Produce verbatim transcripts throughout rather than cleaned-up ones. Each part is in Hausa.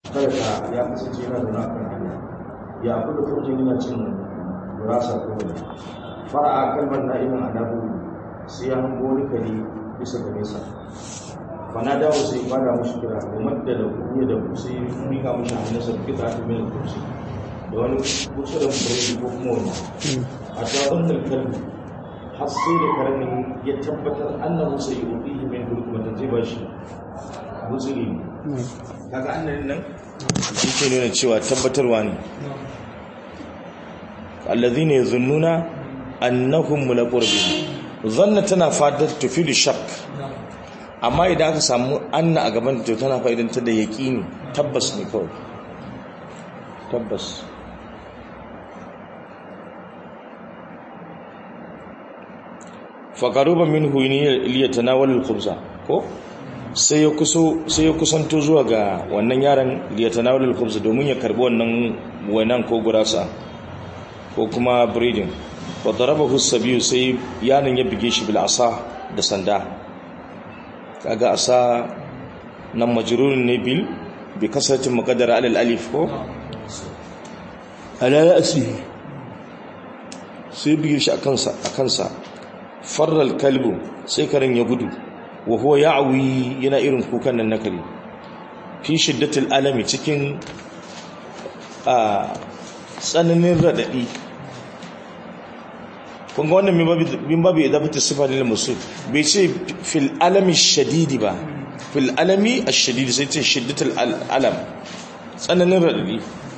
kada ka ya kasance yana zaune a kan hanya ya abu da kuma yana cin gurasa ko wani fara'a kalmar na'imin adabu sai ya hango wani kare bisa ga nesa bana dawo sai bada mushi kira da madda da kuya da sai mika mushi hannunsa da kita ta mil kursi da wani kusa da burodi ko kuma wani a tsawon da kalmi har sai da karamin ya tabbatar annahu sai yubihi min hulkumatan zai bashi mutsiri kaga annan nan yake nuna cewa tabbatarwa ne alladhina yazunnuna annahum mulaqrabun zanna tana fadar tufidu shak amma idan aka samu anna a gaban ta tana fa'idantar da yaqini tabbas ne kawai tabbas fa qaruba minhu liyatanawala al-khubza ko sai ya kuso sai ya kusanto zuwa ga wannan yaron liyatanawala al-khubza domin ya karbi wannan wannan ko gurasa ko kuma breeding wa darabahu as-sabiyu sai yaron ya bige shi bil asa da sanda kaga asa nan majrurun ne bil bi kasratin muqaddara ala al-alif ko ala ra'si sai bige shi akan sa akan sa farra al-kalbu sai karen ya gudu wa huwa ya'wi yana irin kukan nan nakari fi shiddatil alami cikin a tsananin radadi kun ga wannan min babu idafatu sifa lil musul bai ce fil alami shadidi ba fil alami ash-shadidi sai ce shiddatul alam tsananin radadi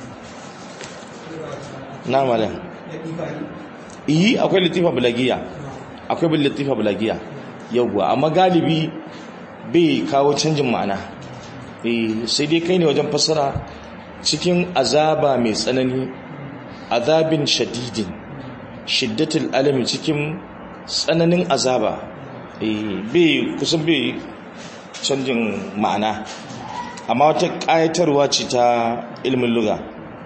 na mala yi akwai latifa balagiya akwai bil latifa balagiya yawwa amma galibi bai kawo canjin ma'ana eh sai dai kai ne wajen fassara cikin azaba mai tsanani azabin shadidin shiddatul alami cikin tsananin azaba eh bai kusan bai canjin ma'ana amma wata kayatarwa ce ta ilmin lugha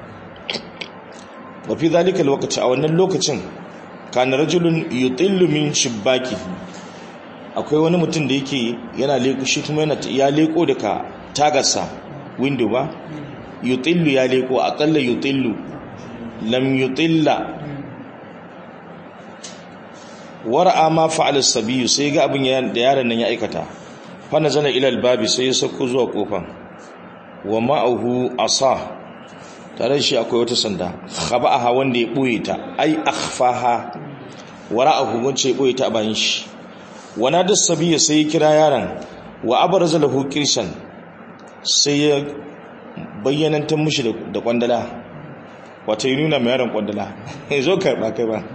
wa fi zalika alwaqti a wannan lokacin kana rajulun yutillu min shibbaki akwai wani mutum da yake yana leko shi kuma yana ya leko daga tagarsa window ba yutillu ya leko aqalla yutillu lam yutilla wara'a ma fa'ala as-sabiy sai ga abin da yaron nan ya aikata fa nazala ila al-babi sai ya sako zuwa kofar wa ma'ahu asa tare shi akwai wata sanda khaba'aha wanda ya boye ta ai akhfaha wara'ahu wanda ya boye ta a bayan shi wana da sabiya sai ya kira yaron wa abraza lahu kirshan sai ya bayyanantar mushi da kwandala wata yi nuna mai yaron kwandala zo karba kai ba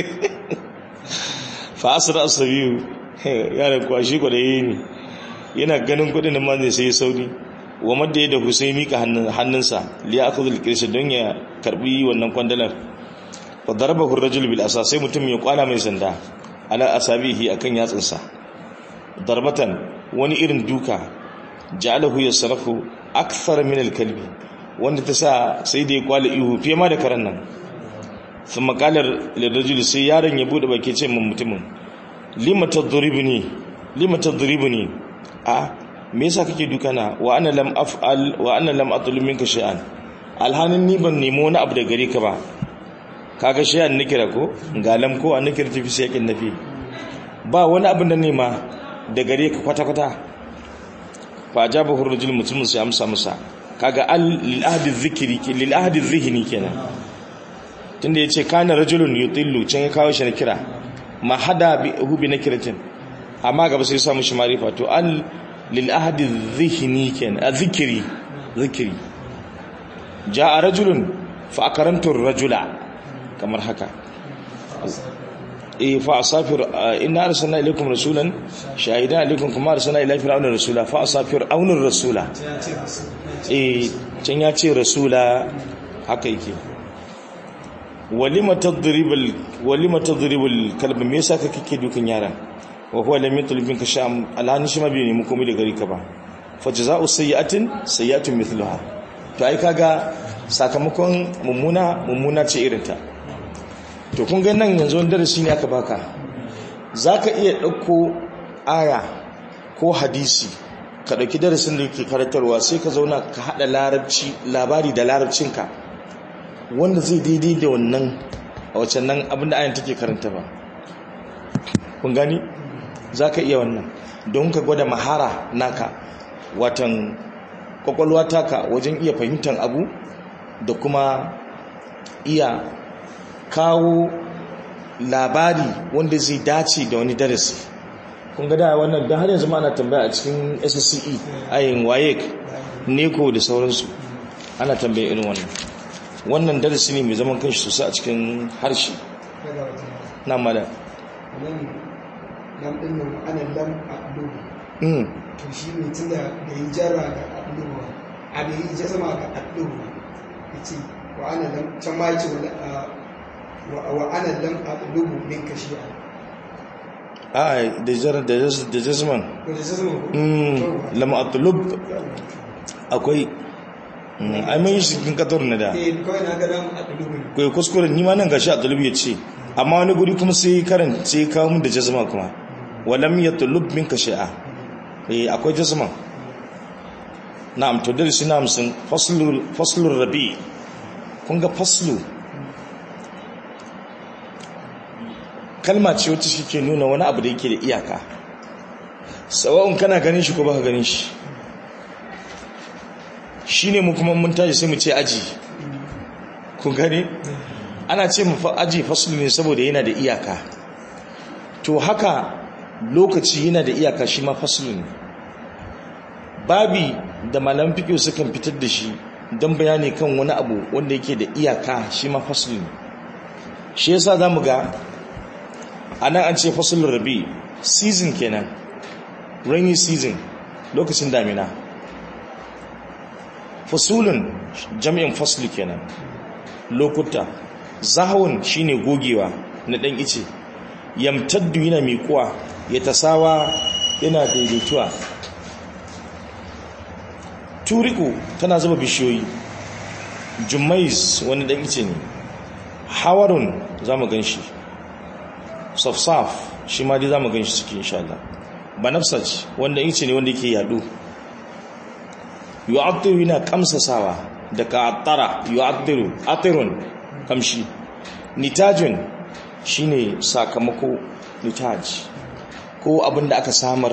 fa asra asabiyu yaron kwashi ko da yini yana ganin kudin nan ma zai sai sauri wa madda ya da Hussein mika hannunsa li ya'khudhu al-kirshan don ya karbi wannan kwandalar fa darabahu ar-rajul bil asa sai mutum ya kwana mai sanda ala asabihi akan yatsinsa darbatan wani irin duka ja'alahu yasrafu akthar min al-kalbi wanda ta sa sai da ya kwala ihu fiye ma da karan nan thumma qala lirajul sai yaron ya bude baki ce mun mutumin lima tadribuni lima tadribuni a me yasa kake duka na wa ana lam af'al wa ana lam atlub minka shay'an alhanin ni ban nemo wani abu da gare ka ba kaga shay'an nikira ko galam ko an nikira tafi sai yakin nafi ba wani abin da nema da gare ka kwata kwata fa ajabahu ar-rajul mutum sai amsa masa kaga al lil ahdi dhikri lil ahdi dhihni kenan tunda yace kana rajulun yutillu can ya kawo shi nakira ma hada bi hu bi nakiratin amma gaba sai ya samu shi marifa to al lil ahdi dhihni kenan adh-dhikri dhikri jaa rajulun fa akramtu ar-rajula kamar haka eh fa asafir inna arsalna ilaykum rasulan shahidan alaykum kama arsalna ila fir'auna rasula fa asafir aunur rasula eh can ya ce rasula haka yake walima tadribul walima tadribul kalb me yasa kake kike dukan yaran wa huwa lam yatlub minka sham alani shi ma bai nemi komai da gari ka ba fa jazaa'u sayyi'atin sayyi'atun mithluha to ai kaga sakamakon mummuna mummuna ce irinta to kun ga nan yanzu wani darasi ne aka baka zaka iya dauko aya ko hadisi ka ɗauki darasin da yake karantarwa sai ka zauna ka haɗa larabci labari da larabcinka wanda zai daidai da wannan a wacan nan abinda ayan take karanta ba. kun gani za ka iya wannan don ka gwada mahara naka watan kwakwalwa taka wajen iya fahimtar abu da kuma iya kawo labari wanda zai dace da wani darasi. kun ga da wannan don har yanzu ma ana tambaya a cikin S S C E ayin WAEC neko da sauransu ana tambaya irin wannan wannan darasi ne mai zaman kanshi sosai a cikin harshe na mala lam din nan ana lam aqlu mm to shi ne tunda da yi jarra ga aqlu a da yi jazama ga aqlu yace wa ana lam can ma yace wa ana lam aqlu min kashiya a da jarra da da jazman mm lam atlub akwai ai mai shi kin kator ne da eh kawai na ga lam aqlu kai kuskure ni ma nan gashi atlub yace amma wani guri kuma sai karan sai kawo mun da jazma kuma walam yatlub minka shay'a eh akwai jazma na'am to darasi na hamsin faslul faslur rabi kun ga faslu kalma ce wacce shike nuna wani abu da yake da iyaka sawa'un kana ganin shi ko baka ganin shi shine mu kuma mun tashi sai mu ce aji kun gane ana ce mu aji faslu ne saboda yana da iyaka to haka lokaci yana da iyaka shi ma faslu ne babi da malaman fiqh sukan fitar da shi don bayani kan wani abu wanda yake da iyaka shi ma faslu ne shi yasa zamu ga anan an ce faslur rabi season kenan rainy season lokacin damina fasulun jami'in faslu kenan lokuta zahawun shine gogewa na dan ice yamtaddu yana miƙuwa ya tasawa yana daidaituwa turiku tana zuba bishiyoyi jummais wani dan ice ne hawarun zamu ganshi safsaf shi ma dai zamu ganshi cikin insha Allah banafsaj wanda ice ne wanda yake yado yu'addu yana kamsasawa daga atara yu'addu atirun kamshi nitajun shine sakamako nitaj ko abinda aka samar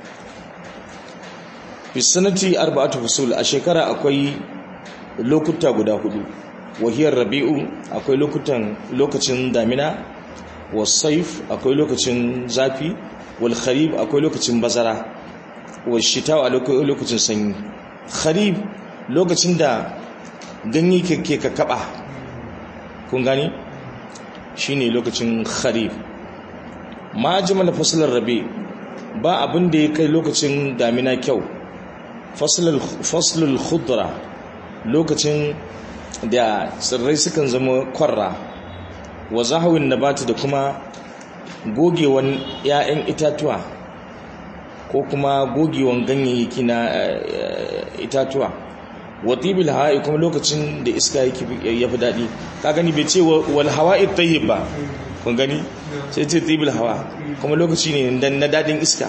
bisanati arba'atu fusul a shekara akwai lokuta guda hudu wahiyar rabi'u akwai lokutan lokacin damina wasaif akwai lokacin zafi wal kharib akwai lokacin bazara wal shita akwai lokacin sanyi kharib lokacin da ganye ke kakaba kun gani shine lokacin kharif ma ajmal faslur rabi ba abin da ya kai lokacin damina kyau faslul faslul khudra lokacin da tsirrai sukan zama kwarra wa zahawin nabati da kuma gogewan 'ya'yan itatuwa ko kuma gogewan ganyayyaki na itatuwa watibil hawa'i kuma lokacin da iska yake yafi dadi ka gani bai ce wal hawa'i tayyib ba kun gani sai ce tibil hawa kuma lokaci ne dan na dadin iska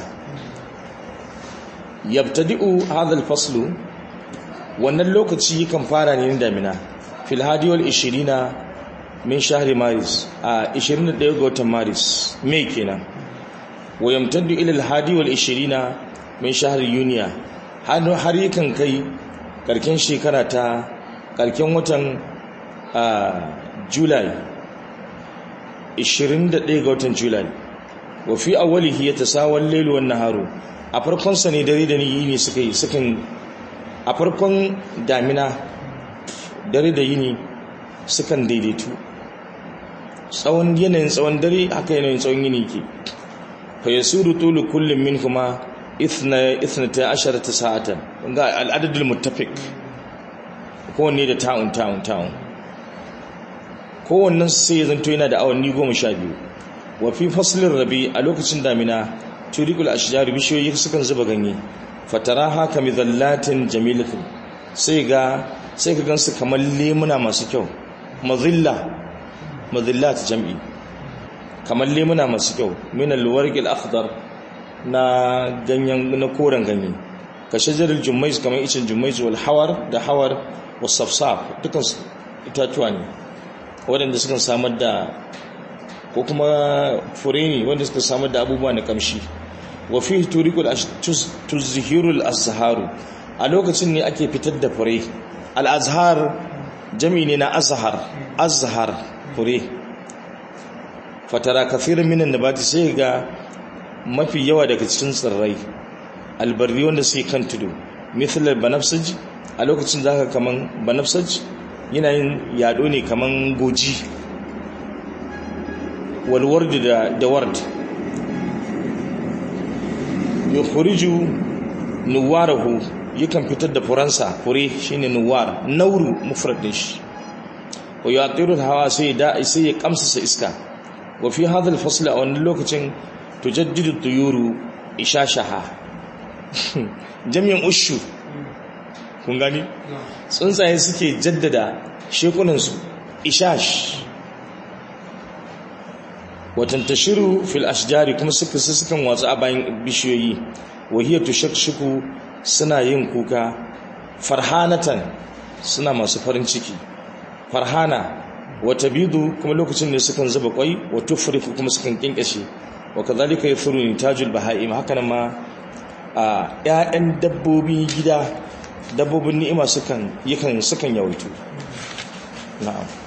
yabtadi'u hadha al-faslu wannan lokaci kan fara ne na damina fil hadi wal ishirina min shahri maris a ishirin da ɗaya ga watan maris mai kenan wa yamtaddu ila al-hadi wal ishirina min shahri yuniya har har yakan kai karken shekara ta karken watan July ishirin da ɗaya ga watan July wa fi awwalihi yatasawal layl wan naharu a farkon sa ne dare da yini suka yi sukan a farkon damina dare da yini sukan daidaitu tsawon yanayin tsawon dare haka yanayin tsawon yini ke fa yasuru tulu kullum minhuma ithna ithnata asharata sa'atan ga al'adadul muttafiq kowanne da ta'un ta'un ta'un kowannen sai ya zanto yana da awanni goma sha biyu wa fi faslin rabi a lokacin damina turikul ashjar bishiyoyi sukan zuba ganye fataraha kamidallatin jamilatin sai ga sai ka gansu kamar lemuna masu kyau mazilla mazillat jam'i kamar lemuna masu kyau min alwarqil akhdar na ganyen na koren ganye ka shajarar jummais kamar icin jummais wal hawar da hawar was safsaf dukan itatuwa ne waɗanda suka samar da ko kuma fure ne wanda suka samar da abubuwa na kamshi wa fi turikul tuzhirul azharu a lokacin ne ake fitar da fure al azhar jami ne na azhar azhar fure fatara kafirin minan nabati sai ga mafi yawa daga cikin tsirrai albarri wanda suke kan tudu mithlar banafsaj a lokacin zaka kaman banafsaj yana yin yado ne kaman goji wal ward da da ward yukhriju nuwarahu yakan fitar da furansa fure shine nuwar nauru mufrad din shi wa yatiru hawa sai da sai ya kamsa iska wa fi hadha al fasl a wannan lokacin tujaddidu tuyuru ishashaha jami'in ushu kun gani tsuntsaye suke jaddada shekunansu ishash watan tashiru fil ashjari kuma suka sukan watsa a bayan bishiyoyi wahiya tushakshiku suna yin kuka farhanatan suna masu farin ciki farhana wata bidu kuma lokacin ne sukan zuba kwai wa tufriku kuma sukan kinkashe wa kadhalika yathuru nitajul bahaim haka nan ma a ƴaƴan dabbobi gida dabbobin ni'ima sukan yakan sukan yawaitu na'am